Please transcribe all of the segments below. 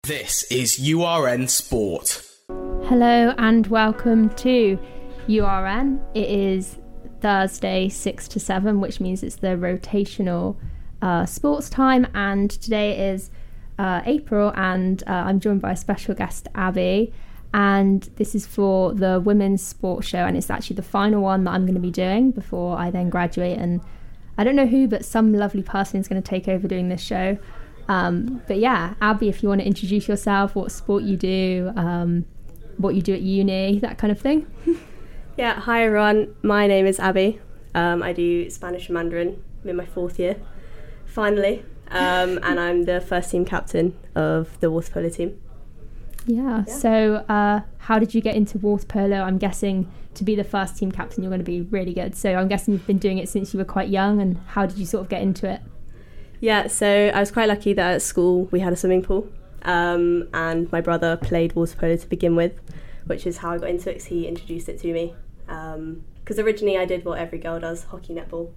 This is URN Sport. Hello and welcome to URN. It is Thursday 6 to 7, which means it's the rotational sports time, and today is April, and I'm joined by a special guest, Abby, and this is for the women's sports show, and it's actually the final one that I'm going to be doing before I then graduate, and I don't know who, but some lovely person is going to take over doing this show. But yeah, Abby, if you want to introduce yourself, what sport you do, what you do at uni, that kind of thing. Yeah, hi everyone, my name is Abby. I do Spanish and Mandarin. I'm in my 4th year, finally, and I'm the first team captain of the water polo team. Yeah. So how did you get into water polo? I'm guessing to be the first team captain you're going to be really good, so I'm guessing you've been doing it since you were quite young, and how did you sort of get into it? Yeah, so I was quite lucky that at school we had a swimming pool, and my brother played water polo to begin with, which is how I got into it, because he introduced it to me. Because originally I did what every girl does, hockey, netball.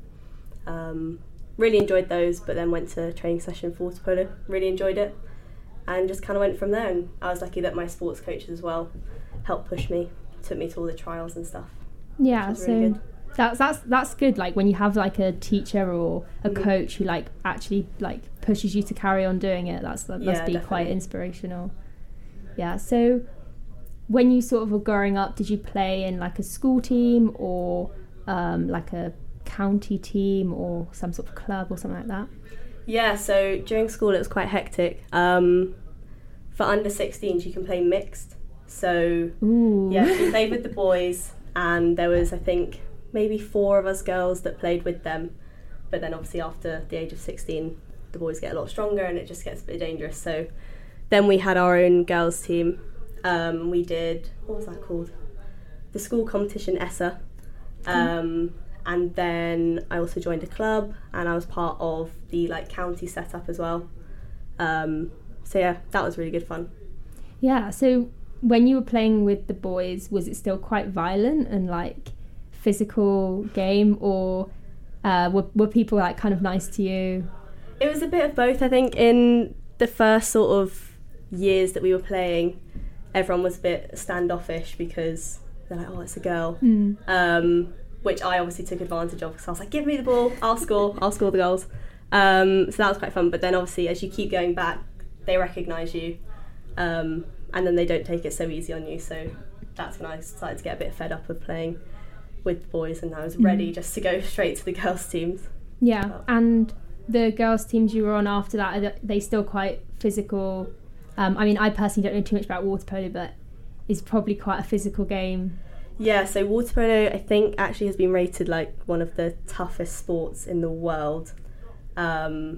Really enjoyed those, but then went to a training session for water polo, really enjoyed it, and just kind of went from there. And I was lucky that my sports coaches as well helped push me, took me to all the trials and stuff. Yeah, so really good. That's good, like when you have like a teacher or a coach who like actually like pushes you to carry on doing it. That must be definitely quite inspirational. Yeah, so when you sort of were growing up, did you play in like a school team or like a county team or some sort of club or something like that? Yeah, so during school it was quite hectic. For under 16s you can play mixed. So yeah, we played with the boys, and there was, I think, maybe 4 of us girls that played with them, but then obviously after the age of 16 the boys get a lot stronger and it just gets a bit dangerous. So then we had our own girls team. We did, what was that called, the school competition ESSA, and then I also joined a club, and I was part of the like county setup as well. So yeah, that was really good fun. Yeah, so when you were playing with the boys, was it still quite violent and like physical game, or were people like kind of nice to you? It was a bit of both. I think in the first sort of years that we were playing, everyone was a bit standoffish because they're like, oh, it's a girl, which I obviously took advantage of, because I was like, give me the ball, I'll score the goals. So that was quite fun, but then obviously as you keep going back they recognise you, and then they don't take it so easy on you. So that's when I started to get a bit fed up of playing with the boys, and I was ready just to go straight to the girls' teams. Yeah, and the girls' teams you were on after that, are they still quite physical? I mean, I personally don't know too much about water polo, but it's probably quite a physical game. Yeah, so water polo I think actually has been rated like one of the toughest sports in the world. Not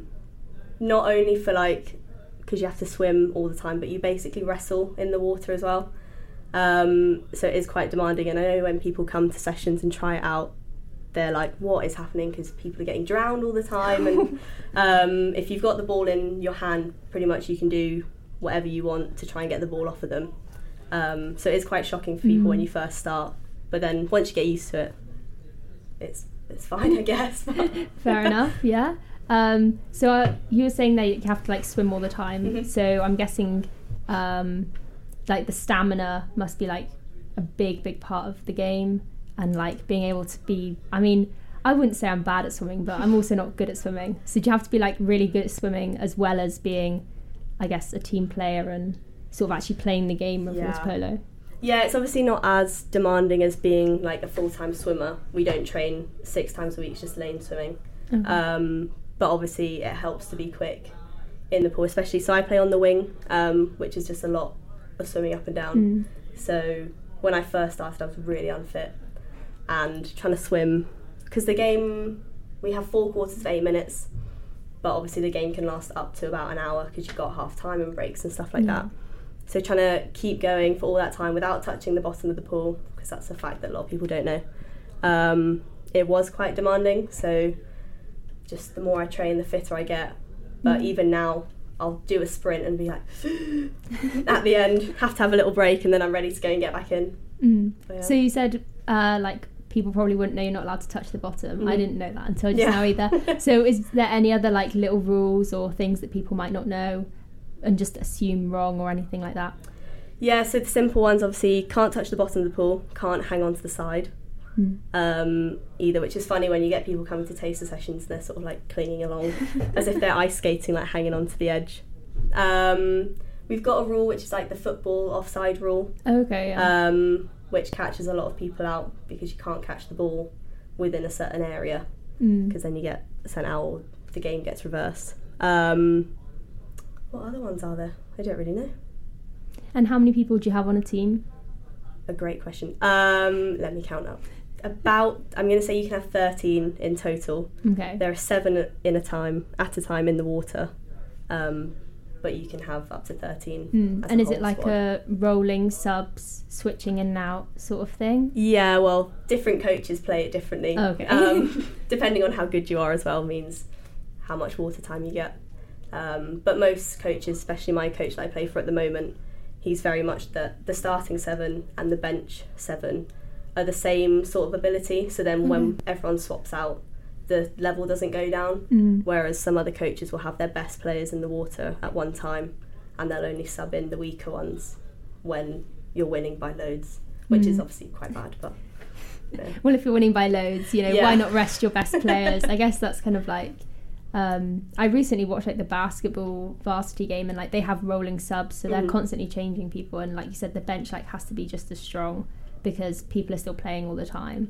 only for like, because you have to swim all the time, but you basically wrestle in the water as well. So it is quite demanding, and I know when people come to sessions and try it out, they're like, what is happening, because people are getting drowned all the time, and if you've got the ball in your hand, pretty much you can do whatever you want to try and get the ball off of them. So it is quite shocking for people when you first start, but then once you get used to it, it's fine, I guess. Fair enough. Yeah. So you were saying that you have to like swim all the time, so I'm guessing like the stamina must be like a big part of the game, and like being able to be, I mean, I wouldn't say I'm bad at swimming, but I'm also not good at swimming, so do you have to be like really good at swimming as well as being, I guess, a team player and sort of actually playing the game of water polo? Yeah, it's obviously not as demanding as being like a full-time swimmer. We don't train 6 times a week, just lane swimming. But obviously it helps to be quick in the pool, especially, so I play on the wing, which is just a lot of swimming up and down. So when I first started I was really unfit, and trying to swim, because the game, we have 4 quarters of 8 minutes, but obviously the game can last up to about an hour because you've got half time and breaks and stuff like that. So trying to keep going for all that time without touching the bottom of the pool, because that's a fact that a lot of people don't know, it was quite demanding. So just the more I train, the fitter I get. But even now I'll do a sprint and be like at the end, have to have a little break, and then I'm ready to go and get back in. So you said like people probably wouldn't know you're not allowed to touch the bottom. I didn't know that until just now either. So is there any other like little rules or things that people might not know and just assume wrong or anything like that? Yeah, so the simple ones, obviously, can't touch the bottom of the pool, can't hang on to the side either, which is funny when you get people coming to taster sessions and they're sort of like clinging along as if they're ice skating, like hanging onto the edge. We've got a rule which is like the football offside rule. Okay, yeah. Which catches a lot of people out because you can't catch the ball within a certain area because then you get sent out or the game gets reversed. What other ones are there? I don't really know. And how many people do you have on a team? A great question. Let me count up. I'm going to say you can have 13 in total. Okay. There are 7 at a time in the water, but you can have up to 13. And is it like a rolling subs, switching in and out sort of thing? Yeah, well, different coaches play it differently. Okay. Depending on how good you are as well means how much water time you get. But most coaches, especially my coach that I play for at the moment, he's very much the starting 7 and the bench 7 are the same sort of ability. So then when everyone swaps out, the level doesn't go down. Whereas some other coaches will have their best players in the water at one time and they'll only sub in the weaker ones when you're winning by loads, which is obviously quite bad. But well, if you're winning by loads, why not rest your best players? I guess that's kind of like I recently watched like the basketball varsity game and like they have rolling subs, so they're constantly changing people, and like you said, the bench like has to be just as strong because people are still playing all the time.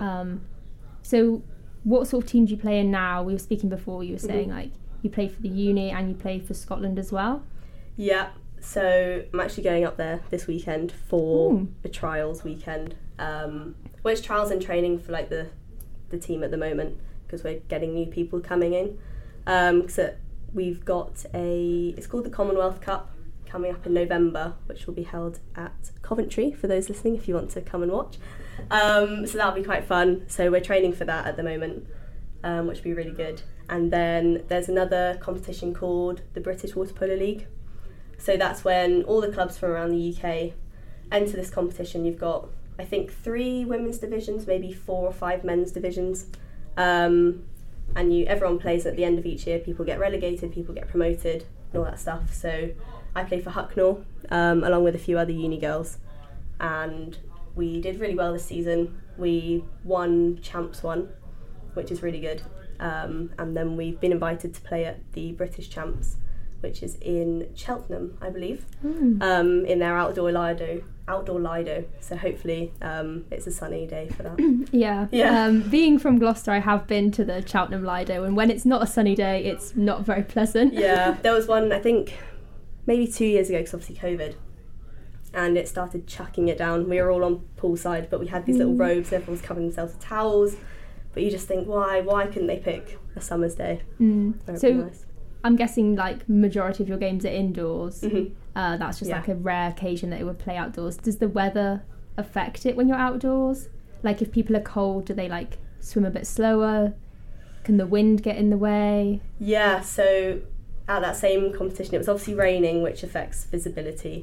So what sort of team do you play in now? We were speaking before, you were saying like you play for the uni and you play for Scotland as well. Yeah, so I'm actually going up there this weekend for a trials weekend. Well, it's trials and training for like the team at the moment because we're getting new people coming in. So we've got it's called the Commonwealth Cup coming up in November, which will be held at Coventry for those listening if you want to come and watch. So that'll be quite fun. So we're training for that at the moment, which will be really good. And then there's another competition called the British Water Polo League. So that's when all the clubs from around the UK enter this competition. You've got, I think, 3 women's divisions, maybe 4 or 5 men's divisions. And everyone plays at the end of each year. People get relegated, people get promoted, and all that stuff. So I play for Hucknall, along with a few other uni girls. And we did really well this season. We won Champs 1, which is really good. And then we've been invited to play at the British Champs, which is in Cheltenham, I believe, in their outdoor Lido. So hopefully it's a sunny day for that. Yeah. Being from Gloucester, I have been to the Cheltenham Lido, and when it's not a sunny day, it's not very pleasant. Yeah, there was one, I think, maybe 2 years ago, because obviously COVID, and it started chucking it down. We were all on poolside, but we had these little robes, and everyone was covering themselves with towels. But you just think, why couldn't they pick a summer's day? So nice. I'm guessing like majority of your games are indoors. That's just like a rare occasion that it would play outdoors. Does the weather affect it when you're outdoors? Like if people are cold, do they like swim a bit slower? Can the wind get in the way? Yeah, so at that same competition it was obviously raining, which affects visibility.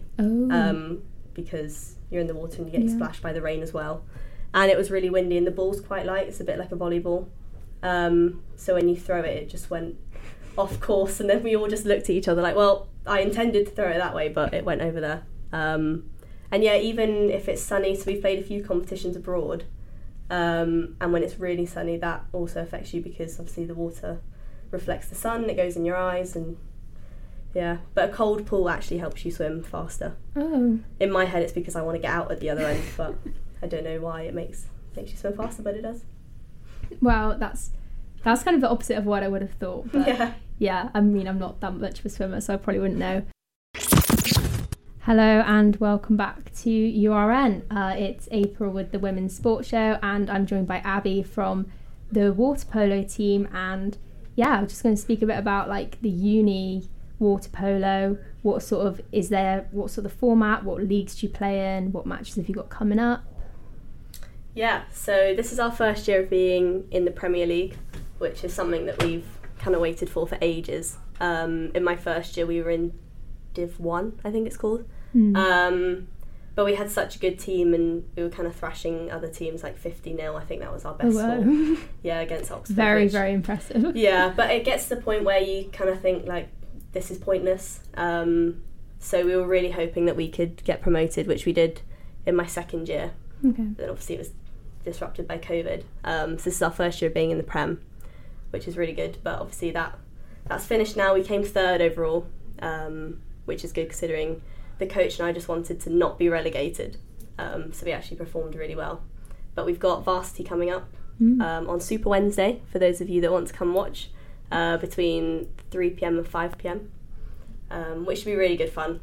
Because you're in the water and you get splashed by the rain as well. And it was really windy and the ball's quite light, it's a bit like a volleyball. So when you throw it, it just went off course, and then we all just looked at each other like, well, I intended to throw it that way, but it went over there. And yeah, even if it's sunny, so we've played a few competitions abroad, and when it's really sunny, that also affects you because obviously the water reflects the sun, it goes in your eyes, and yeah. But a cold pool actually helps you swim faster. In my head, it's because I want to get out at the other end, but I don't know why it makes you swim faster, but it does. Well, that's kind of the opposite of what I would have thought. But yeah, I mean, I'm not that much of a swimmer, so I probably wouldn't know. Hello and welcome back to URN. It's April with the Women's Sports Show, and I'm joined by Abby from the water polo team. And yeah, I'm just going to speak a bit about like the uni water polo. What sort of format? What leagues do you play in? What matches have you got coming up? Yeah, so this is our first year of being in the Premier League, which is something that we've kind of waited for ages. In my first year we were in Div 1, I think it's called. But we had such a good team and we were kind of thrashing other teams like 50-0. I think that was our best score. Yeah, against Oxford. Very impressive. Yeah, but it gets to the point where you kind of think like this is pointless. So we were really hoping that we could get promoted, which we did in my second year. Okay. Then obviously it was disrupted by COVID. So this is our first year of being in the Prem, which is really good. But obviously that's finished now. We came third overall, which is good considering the coach and I just wanted to not be relegated. So we actually performed really well. But we've got varsity coming up on Super Wednesday, for those of you that want to come watch, between 3pm and 5pm, which should be really good fun.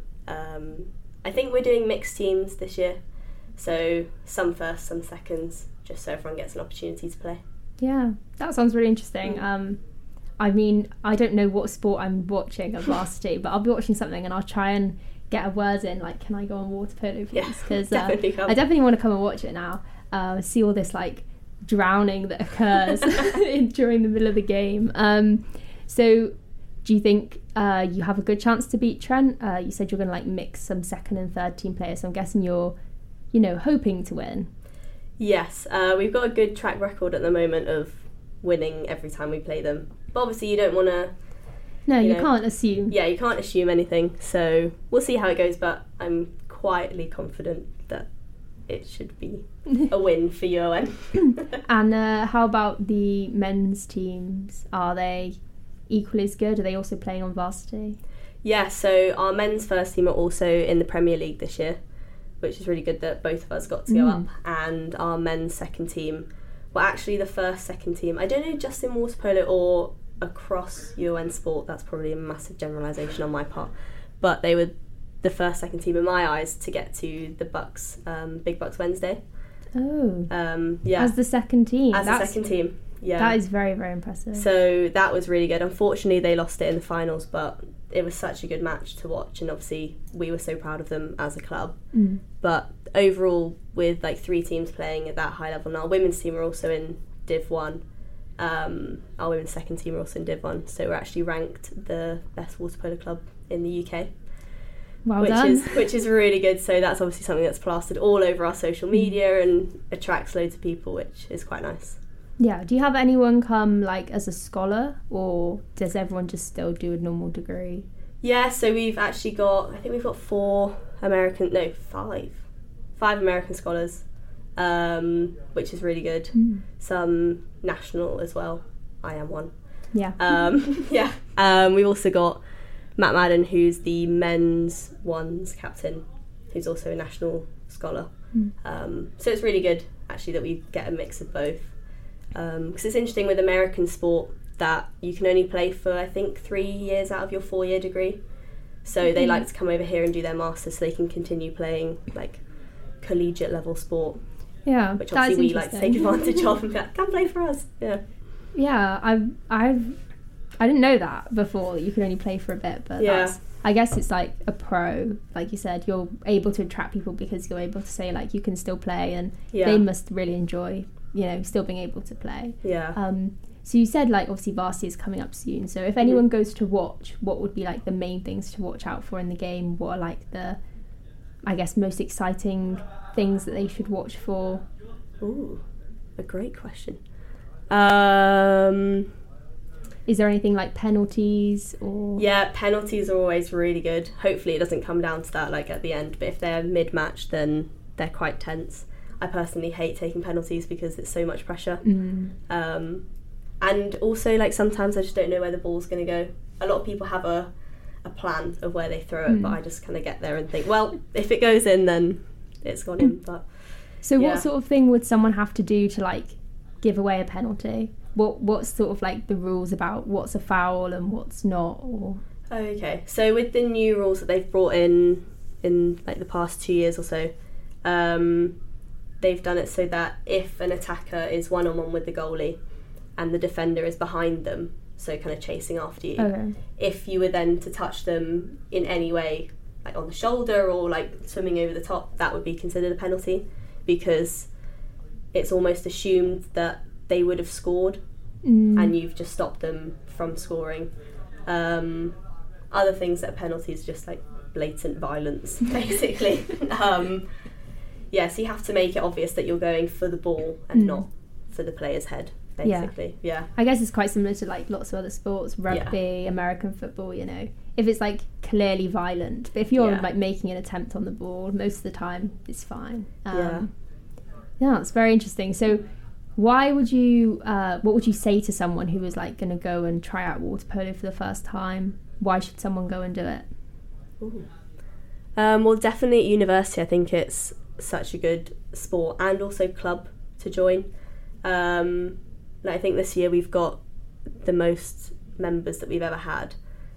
I think we're doing mixed teams this year, so some first, some seconds, just so everyone gets an opportunity to play. Yeah, that sounds really interesting. I mean, I don't know what sport I'm watching at varsity, but I'll be watching something and I'll try and get a word in, like, can I go on water polo, please? Because I definitely want to come and watch it now. See all this, like, drowning that occurs during the middle of the game. So do you think you have a good chance to beat Trent? You said you're going to, like, mix some second and third team players, so I'm guessing you're, hoping to win. Yes, we've got a good track record at the moment of winning every time we play them. But obviously you don't want to... No, you can't assume. Yeah, you can't assume anything. So we'll see how it goes, but I'm quietly confident that it should be a win for UON. And how about the men's teams? Are they equally as good? Are they also playing on varsity? Yeah, so our men's first team are also in the Premier League this year, which is really good that both of us got to go up. And our men's second team were actually the first second team. I don't know just in water polo or across UON sport, that's probably a massive generalisation on my part, but they were the first second team in my eyes to get to the Bucks, Big Bucks Wednesday. Yeah. As the second team. The second team, yeah. That is very, very impressive. So that was really good. Unfortunately, they lost it in the finals, but it was such a good match to watch, and obviously we were so proud of them as a club. But overall, with like 3 teams playing at that high level now, our women's team are also in Div 1. Our women's second team are also in Div 1, so we're actually ranked the best water polo club in the UK. Well done. Which is really good. So that's obviously something that's plastered all over our social media and attracts loads of people, which is quite nice. Yeah. Do you have anyone come like as a scholar, or does everyone just still do a normal degree? Yeah, so we've actually got, I think we've got 5 American scholars, which is really good. Some national as well. I am one. Yeah. We've also got Matt Madden, who's the men's ones captain, who's also a national scholar. So it's really good actually that we get a mix of both, because it's interesting with American sport that you can only play for, I think, 3 years out of your 4-year degree. So they like to come over here and do their masters so they can continue playing like collegiate level sport. Yeah, which obviously we like to take advantage of and be like, come play for us. Yeah, I didn't know that before, that you could only play for a bit, but I guess it's like a pro, like you said, you're able to attract people because you're able to say like you can still play, and they must really enjoy, still being able to play. So you said like obviously varsity is coming up soon, so if anyone goes to watch, what would be like the main things to watch out for in the game? What are like the, I guess, most exciting things that they should watch for? Ooh, a great question. Is there anything like penalties or? Yeah, penalties are always really good. Hopefully it doesn't come down to that like at the end, but if they're mid-match then they're quite tense. I personally hate taking penalties because it's so much pressure. And also like sometimes I just don't know where the ball's going to go. A lot of people have a plan of where they throw it, but I just kind of get there and think, well, if it goes in then it's gone in. But so what sort of thing would someone have to do to like give away a penalty? What's sort of like the rules about what's a foul and what's not? Or okay, so with the new rules that they've brought in like the past 2 years or so, they've done it so that if an attacker is one-on-one with the goalie and the defender is behind them, so kind of chasing after you, if you were then to touch them in any way, like on the shoulder or like swimming over the top, that would be considered a penalty, because it's almost assumed that they would have scored and you've just stopped them from scoring. Other things that are penalties, just like blatant violence, basically. So you have to make it obvious that you're going for the ball and not for the player's head, basically. Yeah. I guess it's quite similar to like lots of other sports, rugby, American football, if if it's like clearly violent. But if you're Yeah. like making an attempt on the ball, most of the time it's fine. Yeah. Yeah, it's very interesting. So why would you what would you say to someone who was like going to go and try out water polo for the first time? Why should someone go and do it? Well, definitely at university, I think it's such a good sport and also club to join. I think this year we've got the most members that we've ever had,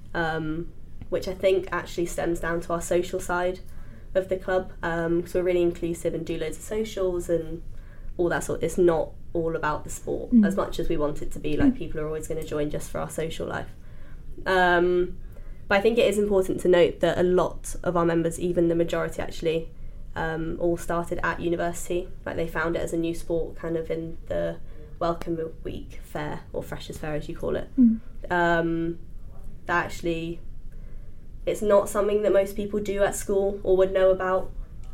which I think actually stems down to our social side of the club. So we're really inclusive and do loads of socials and all that sort. It's not all about the sport as much as we want it to be. Like, people are always going to join just for our social life. But I think it is important to note that a lot of our members, even the majority actually, all started at university. Like, they found it as a new sport kind of in the Welcome Week fair, or Freshers Fair as you call it. That actually, it's not something that most people do at school or would know about.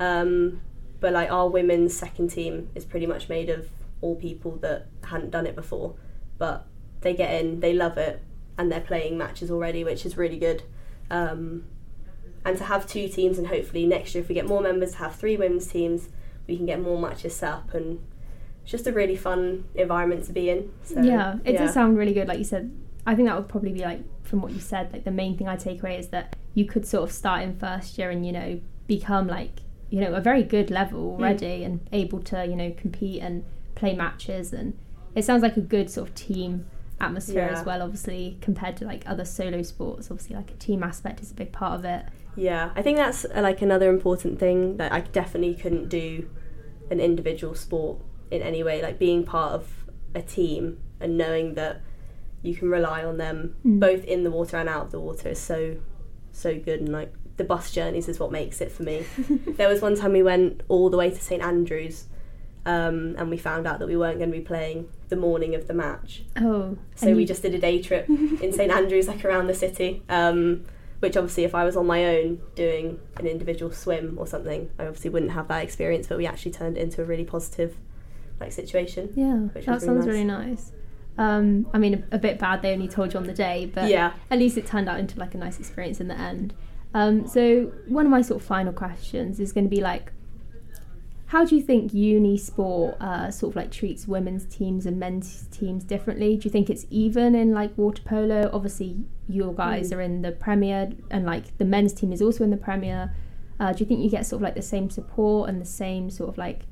But like, our women's second team is pretty much made of all people that hadn't done it before, but they get in, they love it, and they're playing matches already, which is really good. And to have 2 teams, and hopefully next year if we get more members, to have 3 women's teams, we can get more matches set up, and it's just a really fun environment to be in. So, yeah, it does sound really good. Like you said, I think that would probably be, like, from what you said, like the main thing I take away is that you could sort of start in first year and, you know, become like, you know, a very good level already and able to, you know, compete and play matches. And it sounds like a good sort of team atmosphere as well, obviously, compared to like other solo sports. Obviously, like a team aspect is a big part of it. Yeah, I think that's like another important thing, that I definitely couldn't do an individual sport in any way. Like, being part of a team and knowing that you can rely on them both in the water and out of the water is so good. And like, the bus journeys is what makes it for me. There was one time we went all the way to St Andrews, and we found out that we weren't going to be playing the morning of the match. Oh, so we just did a day trip in St Andrews, like around the city, which obviously if I was on my own doing an individual swim or something, I obviously wouldn't have that experience, but we actually turned it into a really positive like situation. Yeah, that sounds really nice. I mean, a bit bad they only told you on the day, but yeah, at least it turned out into like a nice experience in the end. So one of my sort of final questions is going to be like, how do you think uni sport sort of like treats women's teams and men's teams differently? Do you think it's even in like water polo? Obviously you guys are in the Premier, and like the men's team is also in the Premier. Do you think you get sort of like the same support and the same sort of like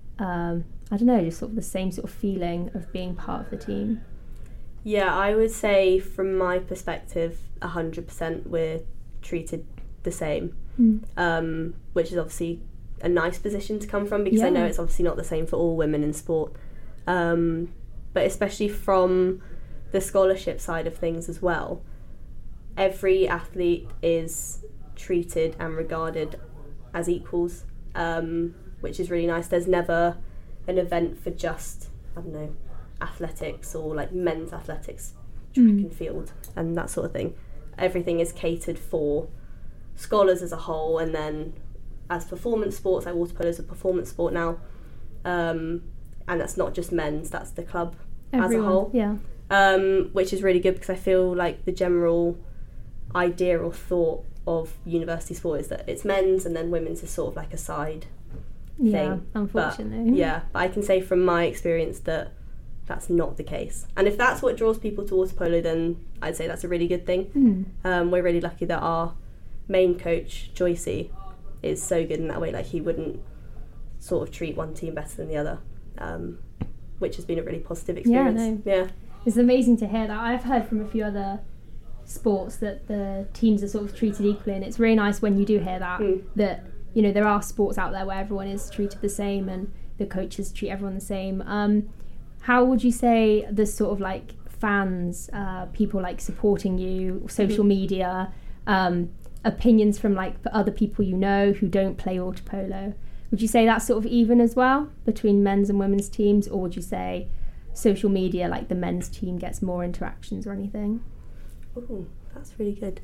I don't know, just sort of the same sort of feeling of being part of the team? Yeah, I would say from my perspective 100% we're treated the same, which is obviously a nice position to come from, because I know it's obviously not the same for all women in sport, but especially from the scholarship side of things as well, every athlete is treated and regarded as equals, which is really nice. There's never an event for just, I don't know, athletics or like men's athletics, track and field and that sort of thing. Everything is catered for scholars as a whole, and then as performance sports, like water polo is a performance sport now, and that's not just men's, that's the club as a whole, which is really good, because I feel like the general idea or thought of university sport is that it's men's and then women's is sort of like a side thing. Unfortunately. But I can say from my experience that that's not the case, and if that's what draws people to water polo, then I'd say that's a really good thing. We're really lucky that our main coach Joycey is so good in that way. Like, he wouldn't sort of treat one team better than the other, which has been a really positive experience. It's amazing to hear that. I've heard from a few other sports that the teams are sort of treated equally, and it's really nice when you do hear that, that, you know, there are sports out there where everyone is treated the same and the coaches treat everyone the same. How would you say the sort of like fans, people like supporting you, social media, opinions from like other people you know who don't play water polo, would you say that's sort of even as well between men's and women's teams, or would you say social media, like the men's team gets more interactions or anything? Oh, that's really good.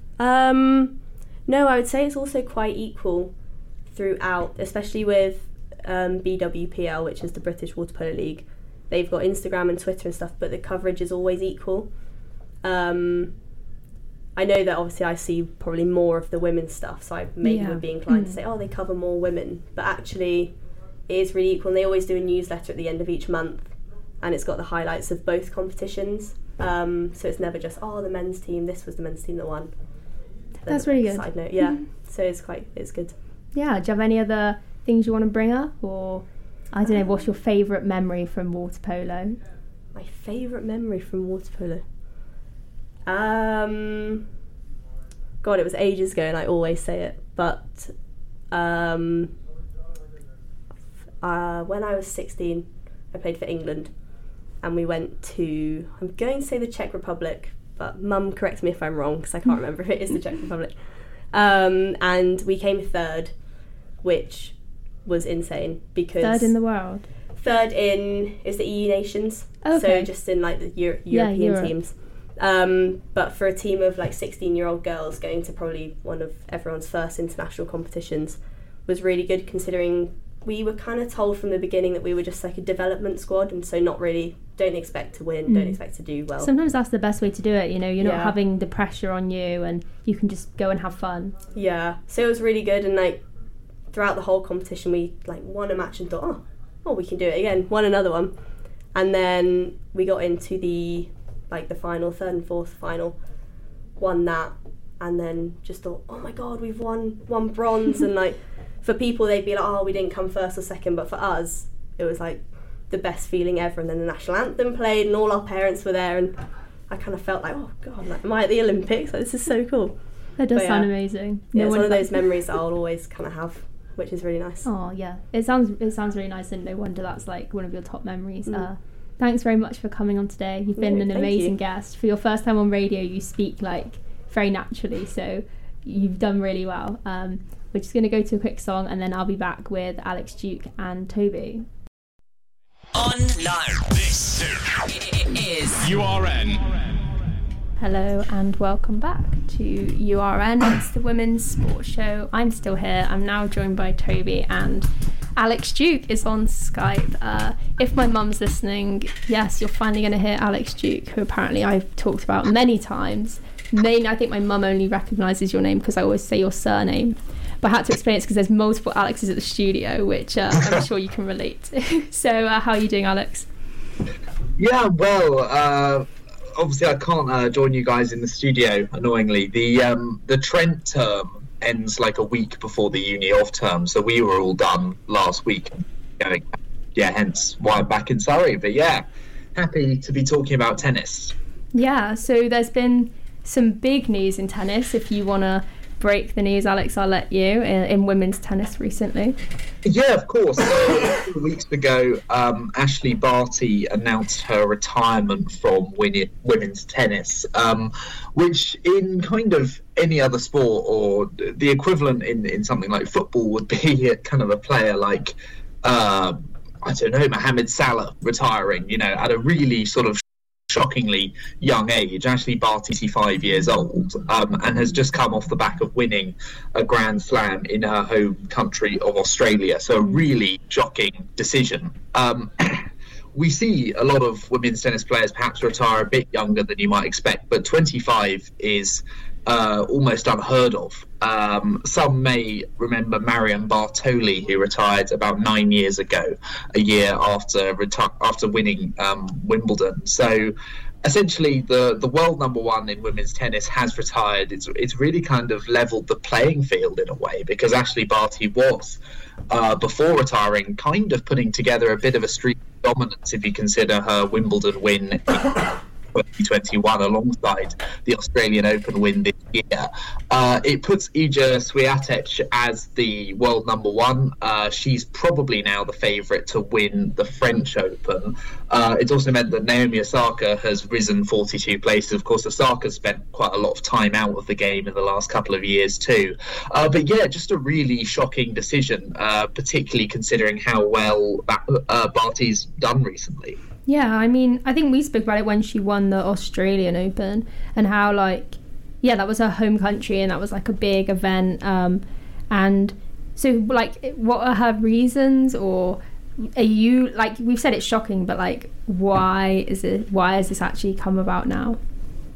No, I would say it's also quite equal throughout, especially with BWPL, which is the British Water Polo League. They've got Instagram and Twitter and stuff, but the coverage is always equal. I know that obviously I see probably more of the women's stuff, so I maybe would be inclined to say, oh, they cover more women. But actually, it is really equal. And they always do a newsletter at the end of each month, and it's got the highlights of both competitions. So it's never just, oh, the men's team, this was the men's team that won. That's really good. Side note, yeah. So it's good. Yeah, do you have any other things you want to bring up? Or, I don't know, what's your favourite memory from water polo? My favourite memory from water polo? God, it was ages ago and I always say it, but when I was 16, I played for England and we went to, I'm going to say the Czech Republic, but Mum, correct me if I'm wrong because I can't remember if it is the Czech Republic. And we came third, which was insane because... Third in the world? Third is the EU nations, okay. So just in like the European teams. But for a team of like 16-year-old girls going to probably one of everyone's first international competitions was really good, considering we were kind of told from the beginning that we were just like a development squad, and so don't expect to win, don't expect to do well. Sometimes that's the best way to do it, you know, you're not having the pressure on you and you can just go and have fun. Yeah, so it was really good, and like throughout the whole competition we like won a match and thought, oh, we can do it again, won another one, and then we got into the final, third and fourth final, won that, and then just thought, oh my god, we've won bronze. And like for people they'd be like, oh, we didn't come first or second, but for us it was like the best feeling ever. And then the national anthem played and all our parents were there, and I kind of felt like, oh god, like, am I at the Olympics? Like, this is so cool. That does sound amazing. Yeah, it's one of those memories that I'll always kind of have, which is really nice. Oh yeah, it sounds really nice, and no wonder that's like one of your top memories. Thanks very much for coming on today. You've been an amazing guest. For your first time on radio, you speak like very naturally, so you've done really well. We're just going to go to a quick song and then I'll be back with Alex Duke and Toby. Online. This is URN. Hello and welcome back to URN. It's the Women's Sports Show. I'm still here. I'm now joined by Toby, and Alex Duke is on Skype. If my mum's listening, yes, you're finally going to hear Alex Duke, who apparently I've talked about many times. I think my mum only recognises your name because I always say your surname. But I had to explain it because there's multiple Alexes at the studio, which I'm sure you can relate to. So how are you doing, Alex? Yeah, well, obviously I can't join you guys in the studio, annoyingly. The Trent term ends like a week before the uni off term, so we were all done last week. Hence why I'm back in Surrey. But yeah, happy to be talking about tennis. Yeah, so there's been some big news in tennis. If you want to break the news, Alex, I'll let you, in women's tennis recently. Yeah, of course. So, a few weeks ago, Ashley Barty announced her retirement from women's tennis, which in kind of any other sport, or the equivalent in something like football, would be kind of a player like, I don't know, Mohamed Salah retiring, at a really sort of shockingly young age. Ashley Barty is 5 years old, and has just come off the back of winning a Grand Slam in her home country of Australia. So a really shocking decision. We see a lot of women's tennis players perhaps retire a bit younger than you might expect, but 25 is almost unheard of. Some may remember Marion Bartoli, who retired about 9 years ago, a year after winning Wimbledon. So essentially the world number one in women's tennis has retired. It's really kind of leveled the playing field in a way, because Ashley Barty was, before retiring, kind of putting together a bit of a streak of dominance, if you consider her Wimbledon win in 2021 alongside the Australian Open win this year. It puts Iga Swiatek as the world number one. She's probably now the favourite to win the French Open. It's also meant that Naomi Osaka has risen 42 places. Of course, Osaka spent quite a lot of time out of the game in the last couple of years too. But yeah, just a really shocking decision, particularly considering how well Barty's done recently. Yeah, I mean, I think we spoke about it when she won the Australian Open, and how, that was her home country and that was like a big event. And so, what are her reasons? Or are you, we've said it's shocking, but why has this actually come about now?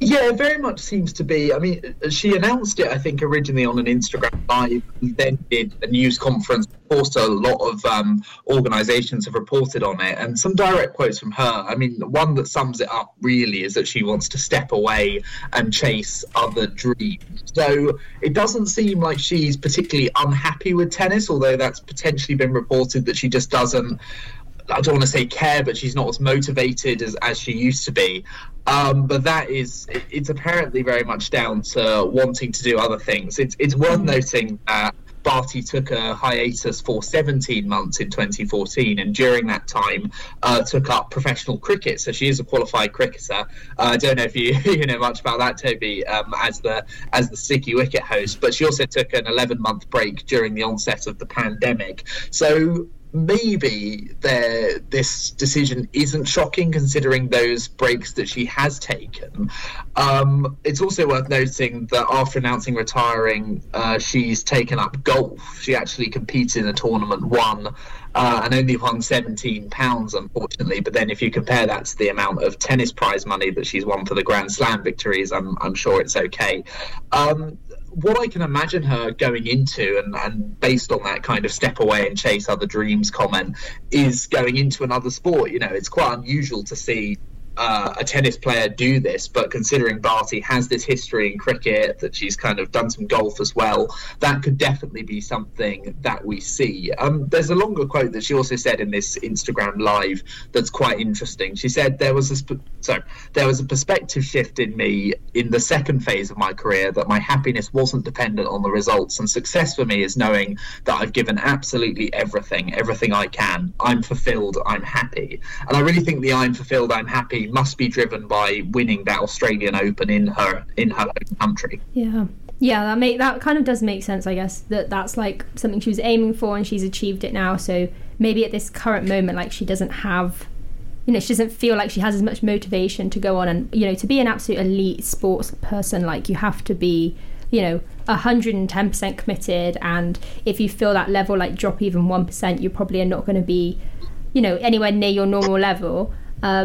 Yeah, it very much seems to be. I mean, she announced it, I think, originally on an Instagram Live, then did a news conference. Also, a lot of organisations have reported on it, and some direct quotes from her. I mean, one that sums it up really is that she wants to step away and chase other dreams. So it doesn't seem like she's particularly unhappy with tennis, although that's potentially been reported that she just doesn't, I don't want to say care, but she's not as motivated as she used to be. But it's apparently very much down to wanting to do other things. It's worth noting that Barty took a hiatus for 17 months in 2014, and during that time took up professional cricket. So she is a qualified cricketer. I don't know if you know much about that, Toby, as the Sticky Wicket host, but she also took an 11-month break during the onset of the pandemic. So maybe this decision isn't shocking considering those breaks that she has taken. It's also worth noting that after announcing retiring, she's taken up golf. She actually competed in a tournament, won, and only won £17, unfortunately. But then if you compare that to the amount of tennis prize money that she's won for the Grand Slam victories, I'm sure it's okay. What I can imagine her going into, and based on that kind of step away and chase other dreams comment, is going into another sport. You know, it's quite unusual to see a tennis player do this, but considering Barty has this history in cricket, that she's kind of done some golf as well, that could definitely be something that we see. There's a longer quote that she also said in this Instagram Live that's quite interesting. She said, there was a perspective shift in me in the second phase of my career, that my happiness wasn't dependent on the results, and success for me is knowing that I've given absolutely everything I can. I'm fulfilled, I'm happy. And I really think the I'm fulfilled, I'm happy must be driven by winning that Australian Open in her home country. Yeah, that kind of does make sense, I guess, that's like something she was aiming for and she's achieved it now. So maybe at this current moment, like, she doesn't have, she doesn't feel like she has as much motivation to go on. And to be an absolute elite sports person, like, you have to be 110% committed, and if you feel that level like drop even 1%, you probably are not going to be anywhere near your normal level.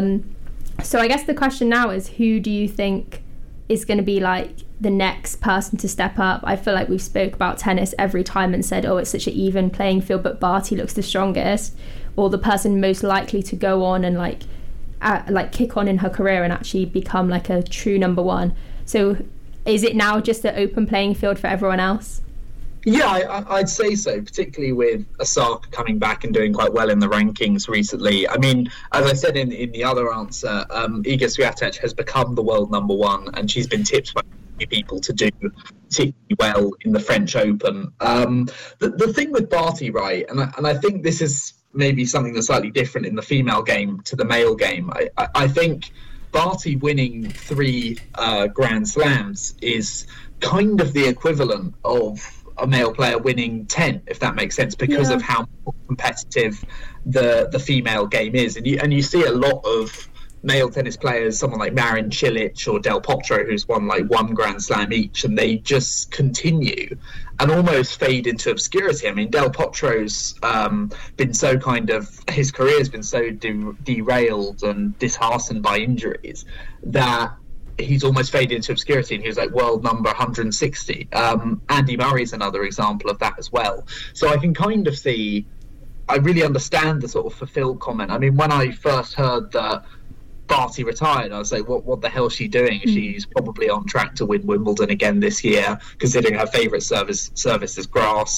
So I guess the question now is, who do you think is going to be like the next person to step up? I feel like we've spoke about tennis every time and said, it's such an even playing field, but Barty looks the strongest, or the person most likely to go on and like kick on in her career and actually become like a true number one. So is it now just an open playing field for everyone else? Yeah, I'd say so, particularly with Osaka coming back and doing quite well in the rankings recently. I mean, as I said in the other answer, Iga Swiatek has become the world number one, and she's been tipped by people to do particularly well in the French Open. The thing with Barty, right, and I think this is maybe something that's slightly different in the female game to the male game. I think Barty winning 3 Grand Slams is kind of the equivalent of a male player winning 10, if that makes sense, because of how competitive the female game is. And you see a lot of male tennis players, someone like Marin Cilic or Del Potro, who's won like 1 Grand Slam each, and they just continue and almost fade into obscurity. I mean, Del Potro's been so his career's been so derailed and disheartened by injuries that he's almost faded into obscurity, and he was like world number 160. Andy Murray's another example of that as well. So I can kind of see, I really understand the sort of fulfilled comment. I mean, when I first heard that Barty retired, I was like, what the hell is she doing? She's probably on track to win Wimbledon again this year, considering her favourite surface is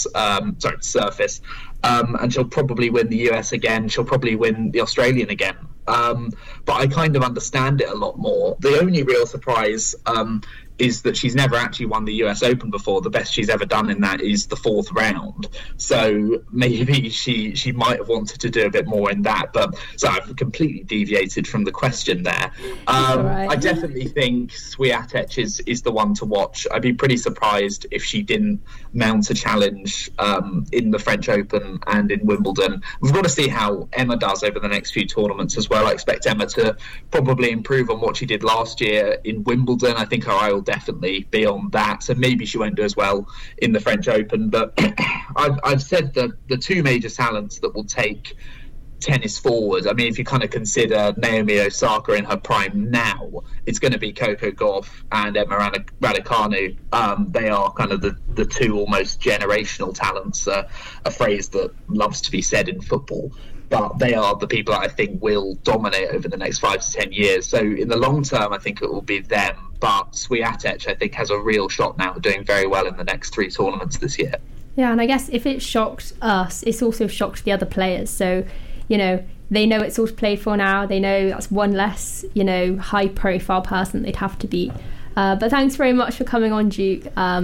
surface. And she'll probably win the US again. She'll probably win the Australian again. But I kind of understand it a lot more. The only real surprise is that she's never actually won the US Open before. The best she's ever done in that is the 4th round. So maybe she might have wanted to do a bit more in that. But so I've completely deviated from the question there. Right. I definitely think Swiatek is the one to watch. I'd be pretty surprised if she didn't mount a challenge in the French Open and in Wimbledon. We've got to see how Emma does over the next few tournaments as well. I expect Emma to probably improve on what she did last year in Wimbledon. I think her eye will definitely be on that, so maybe she won't do as well in the French Open. But I've said that the 2 major talents that will take tennis forward. I mean, if you kind of consider Naomi Osaka in her prime now, it's going to be Coco Gauff and Emma Raducanu. They are kind of the two almost generational talents, a phrase that loves to be said in football. But they are the people that I think will dominate over the next 5 to 10 years. So in the long term, I think it will be them. But Swiatek, I think, has a real shot now at doing very well in the next 3 tournaments this year. Yeah, and I guess if it shocked us, it's also shocked the other players. So, you know, they know it's all played for now. They know that's one less, you know, high-profile person they'd have to beat. But thanks very much for coming on, Duke.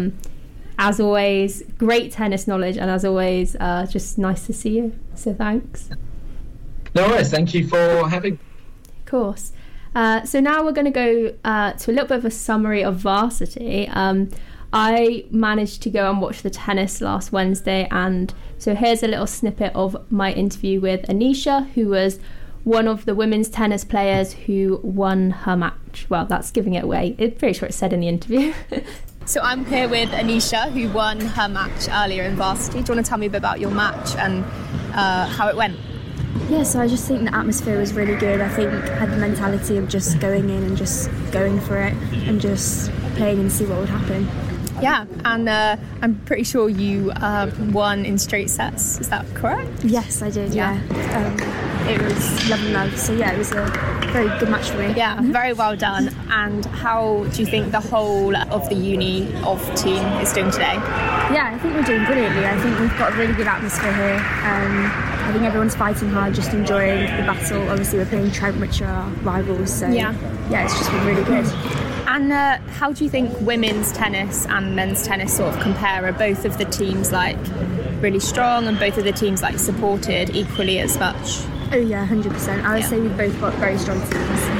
As always, great tennis knowledge, and as always, just nice to see you. So thanks. No worries. Thank you for having me. Of course. So now we're going to go to a little bit of a summary of varsity. I managed to go and watch the tennis last Wednesday, and so here's a little snippet of my interview with Anisha, who was one of the women's tennis players who won her match. Well, that's giving it away. I'm pretty sure it said in the interview. So I'm here with Anisha, who won her match earlier in varsity. Do you want to tell me a bit about your match and how it went? Yeah, so I just think the atmosphere was really good. I think I had the mentality of just going in and just going for it and just playing and see what would happen. Yeah, and I'm pretty sure you won in straight sets. Is that correct? Yes, I did, yeah. It was love and love. So yeah, it was a very good match for me. Yeah, very well done. And how do you think the whole of the uni of team is doing today? Yeah, I think we're doing brilliantly. I think we've got a really good atmosphere here. I think everyone's fighting hard, just enjoying the battle. Obviously, we're playing Trent, which are our rivals. So yeah, it's just been really good. And how do you think women's tennis and men's tennis sort of compare? Are both of the teams like really strong and both of the teams like supported equally as much? Oh yeah, 100%. I would say we've both got very strong teams,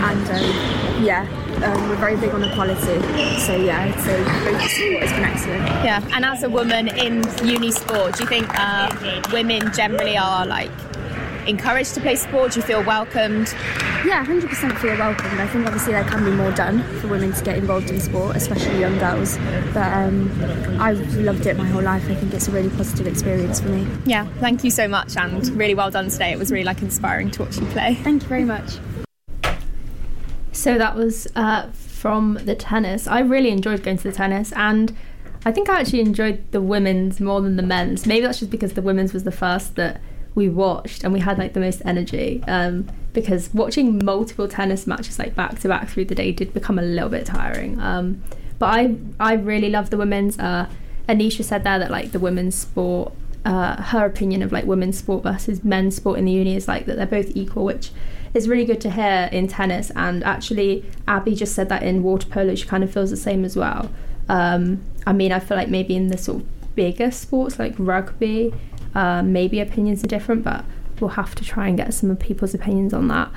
and we're very big on equality. So yeah, I'd say both the sport has been excellent. Yeah, and as a woman in uni sport, do you think women generally are like encouraged to play sport? Do you feel welcomed? Yeah, 100% feel welcomed. I think obviously there can be more done for women to get involved in sport, especially young girls. But I've loved it my whole life. I think it's a really positive experience for me. Yeah, thank you so much, and really well done today. It was really inspiring to watch you play. Thank you very much. So that was from the tennis. I really enjoyed going to the tennis, and I think I actually enjoyed the women's more than the men's. Maybe that's just because the women's was the first that we watched and we had like the most energy, because watching multiple tennis matches like back to back through the day did become a little bit tiring, but I really love the women's. Anisha said there that like the women's sport, her opinion of like women's sport versus men's sport in the uni is like that they're both equal, which is really good to hear in tennis. And actually Abby just said that in water polo she kind of feels the same as well. I mean, I feel like maybe in the sort of bigger sports like rugby, maybe opinions are different, but we'll have to try and get some of people's opinions on that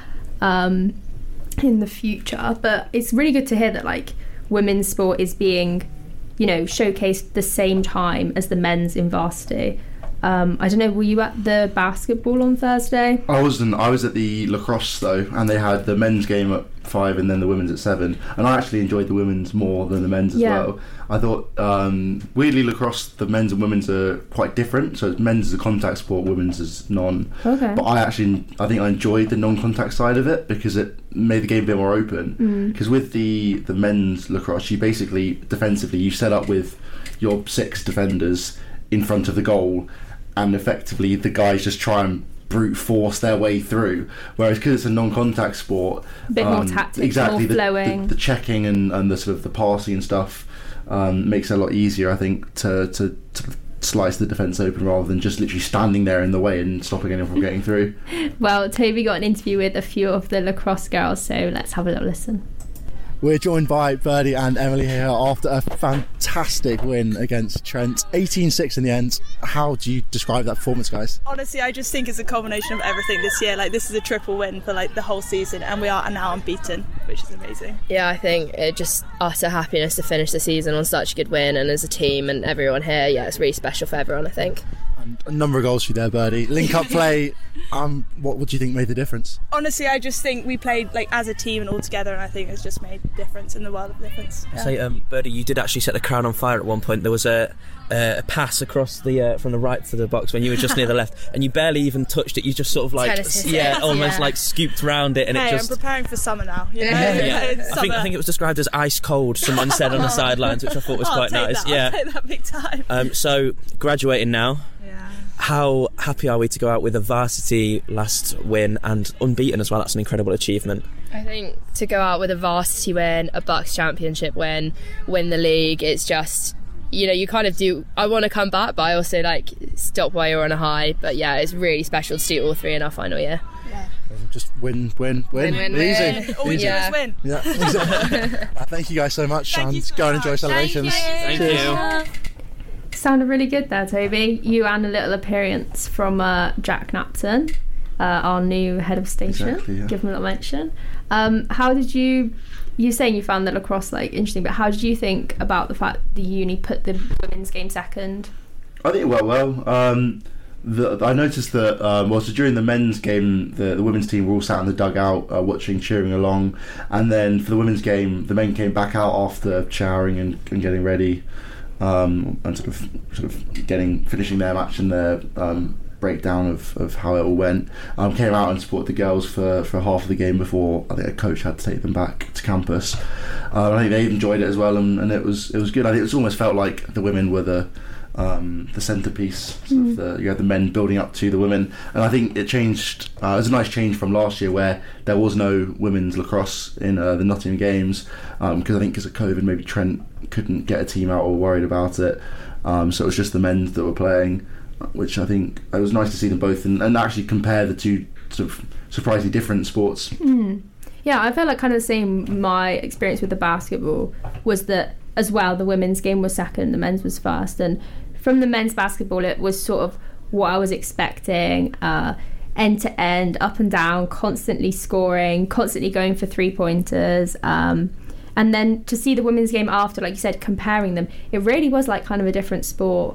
in the future. But it's really good to hear that like women's sport is being, you know, showcased the same time as the men's in varsity. I don't know, were you at the basketball on Thursday? I wasn't. I was at the lacrosse though, and they had the men's game at 5 and then the women's at 7, and I actually enjoyed the women's more than the men's as well. I thought weirdly lacrosse, the men's and women's are quite different. So men's is a contact sport, women's is non. Okay. But I think I enjoyed the non-contact side of it because it made the game a bit more open. Because with the men's lacrosse, you basically defensively you set up with your 6 defenders in front of the goal, and effectively the guys just try and brute force their way through, whereas because it's a non-contact sport, a bit more tactics, exactly, more flowing. The checking and the sort of the passing and stuff makes it a lot easier, I think, to slice the defence open rather than just literally standing there in the way and stopping anyone from getting through. Well, Toby got an interview with a few of the lacrosse girls, so let's have a little listen. We're joined by Birdie and Emily here after a fantastic win against Trent. 18-6 in the end. How do you describe that performance, guys? Honestly, I just think it's a culmination of everything this year. Like, this is a triple win for like the whole season, and we are now unbeaten, which is amazing. Yeah, I think it just utter happiness to finish the season on such a good win, and as a team and everyone here, yeah, it's really special for everyone, I think. And a number of goals for you there, Birdie. Link-up play, what do you think made the difference? Honestly, I just think we played as a team and all together, and I think it's just made a difference in the world of difference. Yeah. So, Birdie, you did actually set the crowd on fire at one point. There was a pass across from the right to the box when you were just near the left, and you barely even touched it. You just sort of almost scooped round it, and it just. I'm preparing for summer now. You know? I think it was described as ice cold. Someone said on the sidelines, which I thought was quite nice. I'll take that big time. So graduating now. Yeah. How happy are we to go out with a varsity last win and unbeaten as well? That's an incredible achievement. I think to go out with a varsity win, a Bucks championship win the league, it's just, you kind of do. I want to come back, but I also stop while you're on a high. But yeah, it's really special to do all three in our final year. Yeah. Just win. Easy. All we do is win. Yeah. Thank you guys so much, and go and enjoy celebrations. Thank you. Sounded really good there, Toby. You and a little appearance from Jack Knapton, our new head of station. Exactly, yeah. Give him a little mention. How did you saying you found the lacrosse interesting, but how did you think about the fact the uni put the women's game second? I think it went well. I noticed that so during the men's game, the women's team were all sat in the dugout watching, cheering along, and then for the women's game, the men came back out after showering and getting ready. And sort of finishing their match and their breakdown of how it all went. Came out and supported the girls for half of the game before I think a coach had to take them back to campus. I think they enjoyed it as well, and it was good. I think it almost felt like the women were the centrepiece. You had the men building up to the women, and I think it changed. It was a nice change from last year where there was no women's lacrosse in the Nottingham games, because I think because of COVID maybe Trent couldn't get a team out or worried about it, so it was just the men that were playing, which I think it was nice to see them both and actually compare the two sort of surprisingly different sports. Yeah, I felt kind of the same. My experience with the basketball was that as well, the women's game was second, the men's was first, and from the men's basketball it was sort of what I was expecting, end to end, up and down, constantly scoring, constantly going for 3-pointers, and then to see the women's game after, like you said, comparing them, it really was kind of a different sport,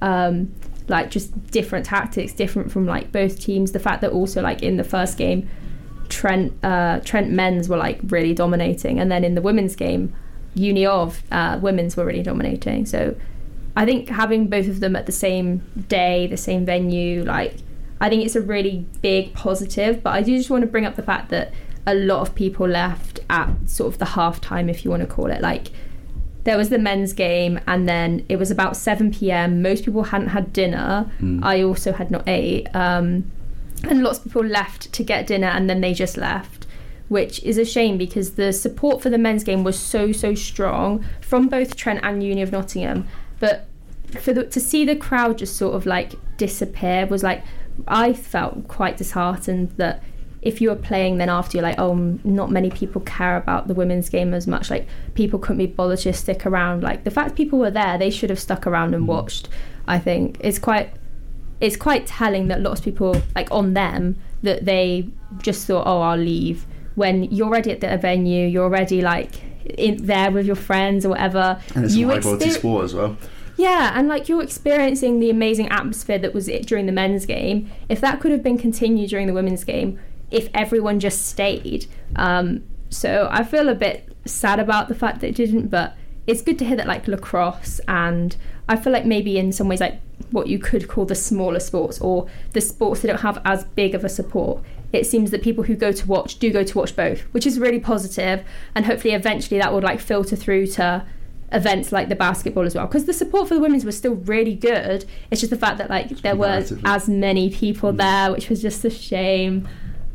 just different tactics, different from both teams. The fact that also in the first game Trent men's were really dominating, and then in the women's game Uni of women's were really dominating. So I think having both of them at the same day, the same venue, I think it's a really big positive. But I do just want to bring up the fact that a lot of people left at sort of the half time, if you want to call it. There was the men's game, and then it was about 7 p.m. Most people hadn't had dinner. I also had not ate, and lots of people left to get dinner, and then they just left, which is a shame because the support for the men's game was so strong from both Trent and Uni of Nottingham. But to see the crowd just sort of disappear was I felt quite disheartened that if you were playing, then after you're not many people care about the women's game as much. People couldn't be bothered to stick around. The fact people were there, they should have stuck around and watched. I think it's quite telling that lots of people on them that they just thought, I'll leave, when you're already at the venue, you're already in there with your friends or whatever. And it's a high quality sport as well. Yeah, and you're experiencing the amazing atmosphere that was it during the men's game. If that could have been continued during the women's game, if everyone just stayed. So I feel a bit sad about the fact that it didn't, but it's good to hear that lacrosse, and I feel maybe in some ways what you could call the smaller sports or the sports that don't have as big of a support, it seems that people who go to watch both, which is really positive, and hopefully eventually that would filter through to events like the basketball as well, because the support for the women's was still really good. It's just the fact that there weren't as many people there, which was just a shame.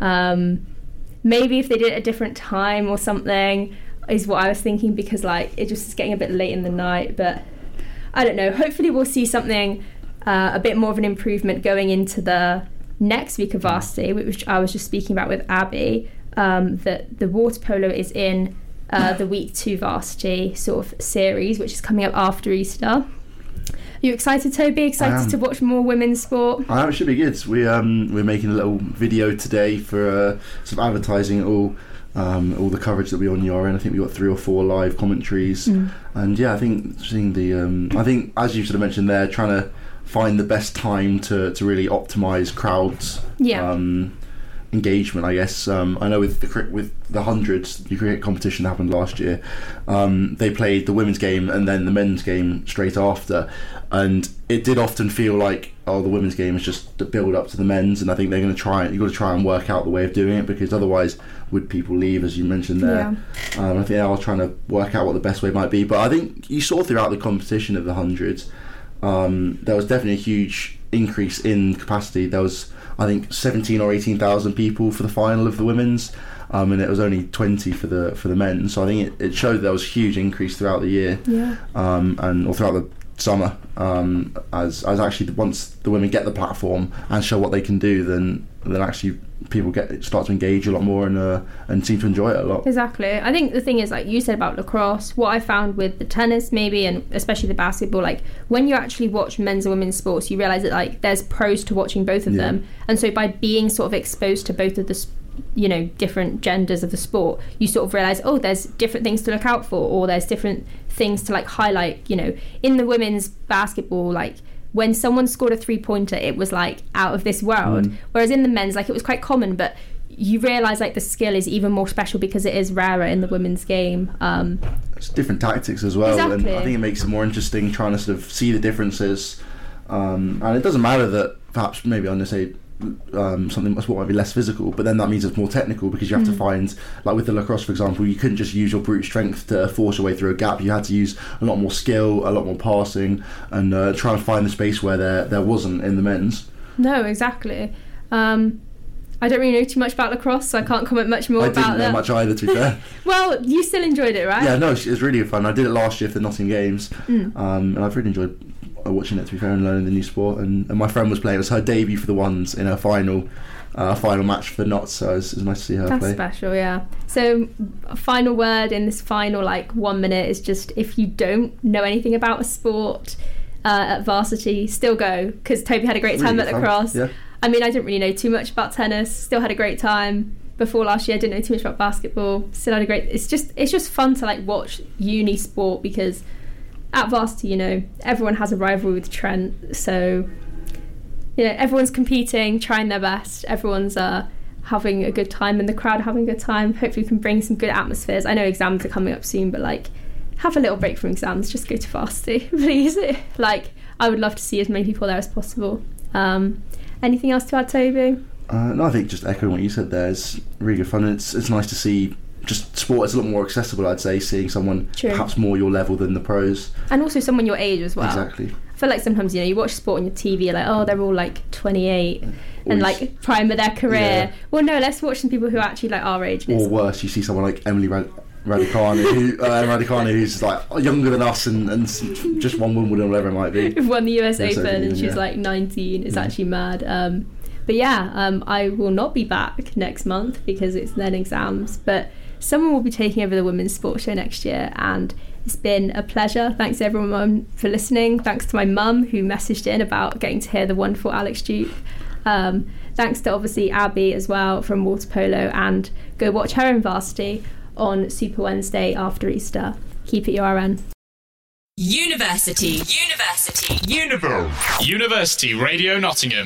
Maybe if they did it at a different time or something is what I was thinking, because it just is getting a bit late in the night. But I don't know, hopefully we'll see something a bit more of an improvement going into the next week of varsity, which I was just speaking about with Abby, that the water polo is in the week 2 varsity sort of series, which is coming up after Easter. Are you excited, Toby? Excited to watch more women's sport? I am. It should be good. We're making a little video today for sort of advertising all the coverage that we on URN. I think we got 3 or 4 live commentaries, and I think seeing the I think as you sort of mentioned there, trying to find the best time to really optimise crowds. Engagement, I guess. I know with the hundreds, the cricket competition that happened last year, they played the women's game and then the men's game straight after, and it did often feel like, the women's game is just the build up to the men's, and I think they're going to try. You've got to try and work out the way of doing it, because otherwise, would people leave, as you mentioned there? I think they are trying to work out what the best way might be. But I think you saw throughout the competition of the hundreds, there was definitely a huge increase in capacity. There was, I think, 17 or 18,000 people for the final of the women's, and it was only 20 for the men. So I think it showed there was a huge increase throughout the year, or throughout the summer, as actually once the women get the platform and show what they can do, then actually people start to engage a lot more and seem to enjoy it a lot. Exactly. I think the thing is, like you said about lacrosse, what I found with the tennis maybe, and especially the basketball, like when you actually watch men's and women's sports, you realise that like there's pros to watching both of them, and so by being sort of exposed to both of the different genders of the sport, you sort of realise, there's different things to look out for, or there's different things to like highlight. In the women's basketball, like when someone scored a 3-pointer, it was like out of this world, whereas in the men's, like it was quite common, but you realise like the skill is even more special because it is rarer in the women's game. It's different tactics as well. Exactly. And I think it makes it more interesting trying to sort of see the differences, and it doesn't matter that perhaps maybe on something what might be less physical, but then that means it's more technical, because you have to find, like with the lacrosse for example, you couldn't just use your brute strength to force your way through a gap. You had to use a lot more skill, a lot more passing, and trying to find the space where there wasn't in the men's. No, exactly. I don't really know too much about lacrosse, so I can't comment much more about that. I didn't know much either, to be fair. Well, you still enjoyed it, right? Yeah, no, it was really fun. I did it last year for the Nottingham Games, and I've really enjoyed watching it, to be fair, and learning the new sport. And my friend was playing. It was her debut for the ones in her final match for Notts, so it was nice to see her play. That's special, yeah. So a final word in this final 1 minute is just, if you don't know anything about a sport at varsity, still go, because Toby had a great time at lacrosse. Yeah. I mean, I didn't really know too much about tennis, still had a great time. Before last year, I didn't know too much about basketball, still had a great... It's just fun to watch uni sport, because at varsity, everyone has a rivalry with Trent, so everyone's competing, trying their best, everyone's having a good time, and the crowd having a good time. Hopefully we can bring some good atmospheres. I know exams are coming up soon, but have a little break from exams, just go to varsity, please. I would love to see as many people there as possible. Anything else to add, Toby? No, I think just echoing what you said there, is really good fun. It's nice to see just sport is a lot more accessible, I'd say, seeing someone perhaps more your level than the pros. And also someone your age as well. Exactly. I feel like sometimes, you watch sport on your TV, you're like, they're all 28 and prime of their career. Yeah. Well, no, let's watch some people who are actually our age. Or worse, you see someone like Emily Raducanu, who's younger than us and just won Wimbledon or whatever it might be. Won the US Open and she's 19. It's actually mad. But I will not be back next month because it's then exams. But someone will be taking over the Women's Sports Show next year, and it's been a pleasure. Thanks to everyone for listening. Thanks to my mum who messaged in about getting to hear the wonderful Alex Duke. Thanks to obviously Abby as well from Water Polo, and go watch her in Varsity on Super Wednesday after Easter. Keep it URN. University Radio Nottingham.